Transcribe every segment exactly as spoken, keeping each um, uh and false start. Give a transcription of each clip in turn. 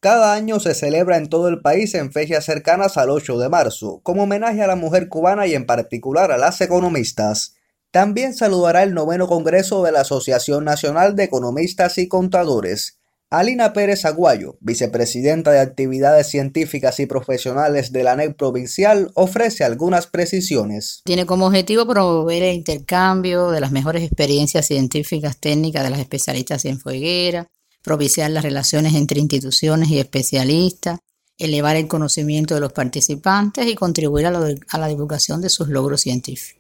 Cada año se celebra en todo el país en fechas cercanas al ocho de marzo, como homenaje a la mujer cubana y en particular a las economistas. También saludará el noveno Congreso de la Asociación Nacional de Economistas y Contadores. Alina Pérez Aguayo, vicepresidenta de Actividades Científicas y Profesionales de la A N E C provincial, ofrece algunas precisiones. Tiene como objetivo promover el intercambio de las mejores experiencias científicas técnicas de las especialistas cienfuegueras, propiciar las relaciones entre instituciones y especialistas, elevar el conocimiento de los participantes y contribuir a, lo de, a la divulgación de sus logros científicos.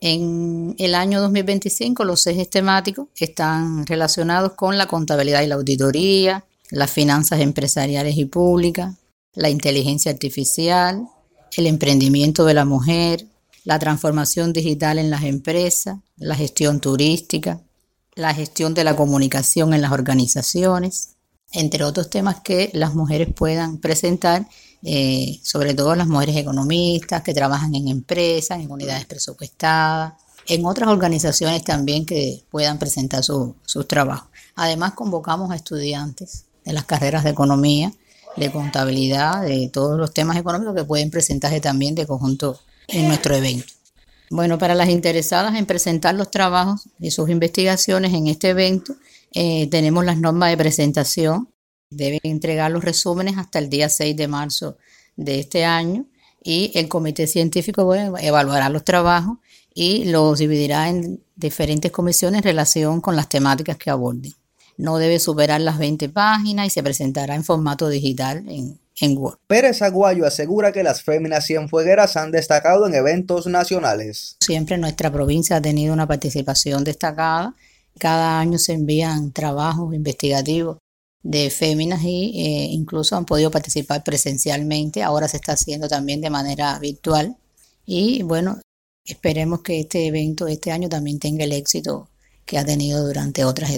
En el año dos mil veinticinco los ejes temáticos están relacionados con la contabilidad y la auditoría, las finanzas empresariales y públicas, la inteligencia artificial, el emprendimiento de la mujer, la transformación digital en las empresas, la gestión turística, la gestión de la comunicación en las organizaciones, entre otros temas que las mujeres puedan presentar, eh, sobre todo las mujeres economistas que trabajan en empresas, en unidades presupuestadas, en otras organizaciones también que puedan presentar su, sus trabajos. Además, convocamos a estudiantes de las carreras de economía, de contabilidad, de todos los temas económicos que pueden presentarse también de conjunto en nuestro evento. Bueno, para las interesadas en presentar los trabajos y sus investigaciones en este evento, eh, tenemos las normas de presentación. Deben entregar los resúmenes hasta el día seis de marzo de este año y el comité científico bueno, evaluará los trabajos y los dividirá en diferentes comisiones en relación con las temáticas que aborden. No debe superar las veinte páginas y se presentará en formato digital en En Word. Pérez Aguayo asegura que las féminas cienfuegueras han destacado en eventos nacionales. Siempre nuestra provincia ha tenido una participación destacada. Cada año se envían trabajos investigativos de féminas y eh, incluso han podido participar presencialmente. Ahora se está haciendo también de manera virtual. Y bueno, esperemos que este evento este año también tenga el éxito que ha tenido durante otras etapas.